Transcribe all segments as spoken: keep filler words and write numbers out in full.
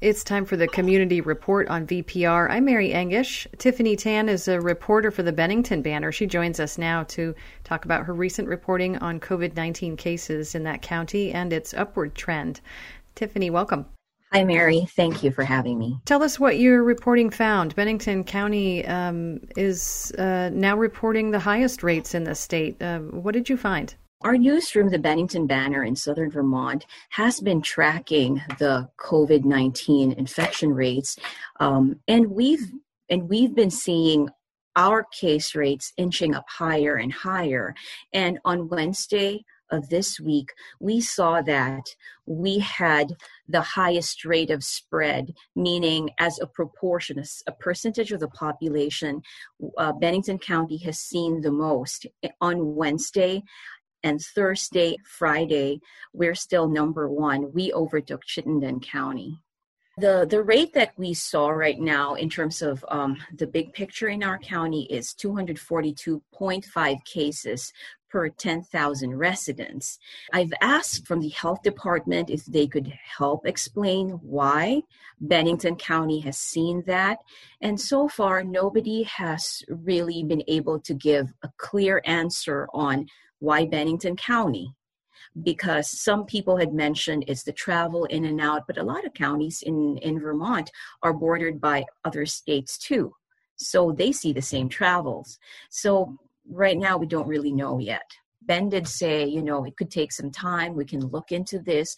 It's time for the Community Report on V P R. I'm Mary Engish. Tiffany Tan is a reporter for the Bennington Banner. She joins us now to talk about her recent reporting on covid nineteen cases in that county and its upward trend. Tiffany, welcome. Hi, Mary. Thank you for having me. Tell us what your reporting found. Bennington County um, is uh, now reporting the highest rates in the state. Uh, what did you find? Our newsroom, the Bennington Banner in southern Vermont, has been tracking the covid nineteen infection rates, um, and we've and we've been seeing our case rates inching up higher and higher. And on Wednesday of this week, we saw that we had the highest rate of spread, meaning as a proportion, a, a percentage of the population, uh, Bennington County has seen the most. On Wednesday and Thursday, Friday, we're still number one. We overtook Chittenden County. The the rate that we saw right now in terms of um, the big picture in our county is two hundred forty-two point five cases per ten thousand residents. I've asked from the health department if they could help explain why Bennington County has seen that. And so far, nobody has really been able to give a clear answer on why Bennington County, because some people had mentioned it's the travel in and out, but a lot of counties in, in Vermont are bordered by other states too. So they see the same travels. So right now we don't really know yet. Ben did say, you know, it could take some time. We can look into this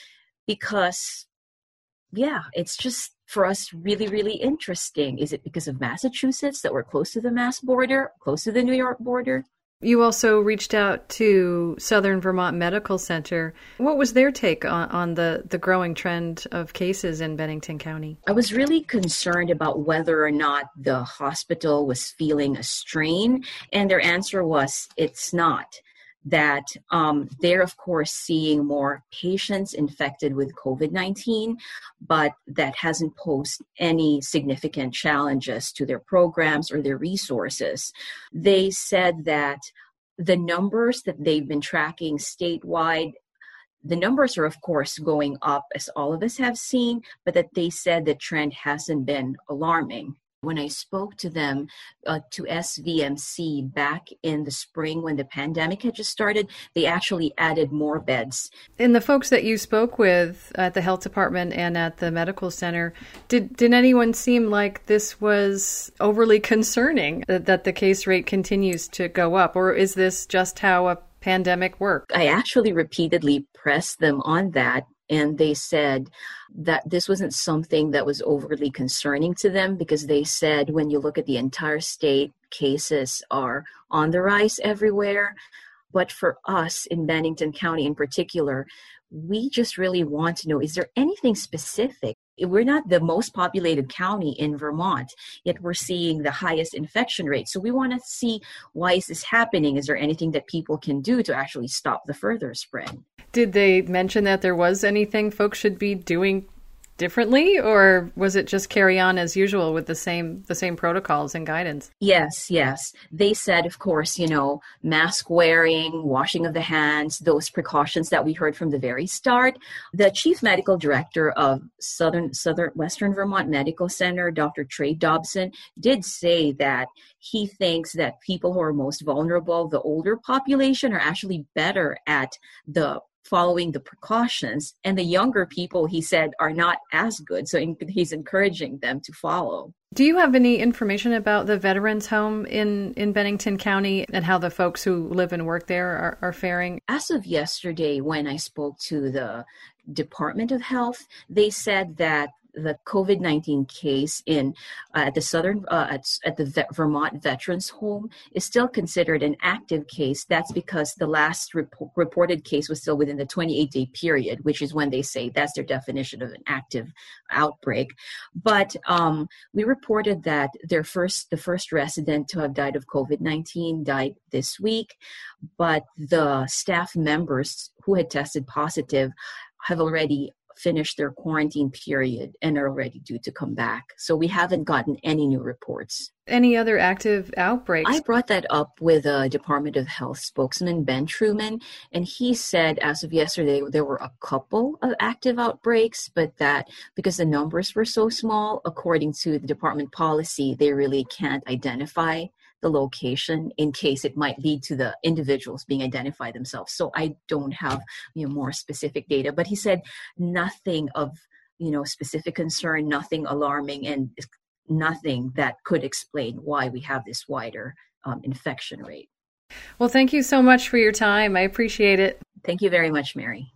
because, yeah, it's just for us really, really interesting. Is it because of Massachusetts that we're close to the Mass border, close to the New York border? You also reached out to Southern Vermont Medical Center. What was their take on, on the, the growing trend of cases in Bennington County? I was really concerned about whether or not the hospital was feeling a strain, and their answer was it's not. That um, they're, of course, seeing more patients infected with covid nineteen, but that hasn't posed any significant challenges to their programs or their resources. They said that the numbers that they've been tracking statewide, the numbers are, of course, going up, as all of us have seen, but that they said the trend hasn't been alarming. When I spoke to them, uh, to S V M C back in the spring when the pandemic had just started, they actually added more beds. And the folks that you spoke with at the health department and at the medical center, did, did anyone seem like this was overly concerning, that, that the case rate continues to go up? Or is this just how a pandemic works? I actually repeatedly pressed them on that. And they said that this wasn't something that was overly concerning to them, because they said when you look at the entire state, cases are on the rise everywhere. But for us in Bennington County in particular, we just really want to know, is there anything specific? We're not the most populated county in Vermont, yet we're seeing the highest infection rate. So we want to see, why is this happening? Is there anything that people can do to actually stop the further spread? Did they mention that there was anything folks should be doing differently, or was it just carry on as usual with the same the same protocols and guidance? Yes, yes. They said, of course, you know, mask wearing, washing of the hands, those precautions that we heard from the very start. The chief medical director of Southern Southern Western Vermont Medical Center, Doctor Trey Dobson, did say that he thinks that people who are most vulnerable, the older population, are actually better at the following the precautions, and the younger people, he said, are not as good. So he's encouraging them to follow. Do you have any information about the Veterans Home in, in Bennington County and how the folks who live and work there are, are faring? As of yesterday, when I spoke to the Department of Health, they said that the covid nineteen case in uh, at the Southern uh, at, at the Ve- Vermont Veterans Home is still considered an active case. That's because the last rep- reported case was still within the twenty-eight day period, which is when they say that's their definition of an active outbreak. But um, we reported that their first the first resident to have died of covid nineteen died this week, but the staff members who had tested positive have already finished their quarantine period and are ready due to come back. So we haven't gotten any new reports. Any other active outbreaks? I brought that up with a Department of Health spokesman, Ben Truman, and he said as of yesterday there were a couple of active outbreaks, but that because the numbers were so small, according to the department policy, they really can't identify the location in case it might lead to the individuals being identified themselves. So I don't have, you know, more specific data, but he said nothing of, you know, specific concern, nothing alarming, and nothing that could explain why we have this wider um, infection rate. Well, thank you so much for your time. I appreciate it. Thank you very much, Mary.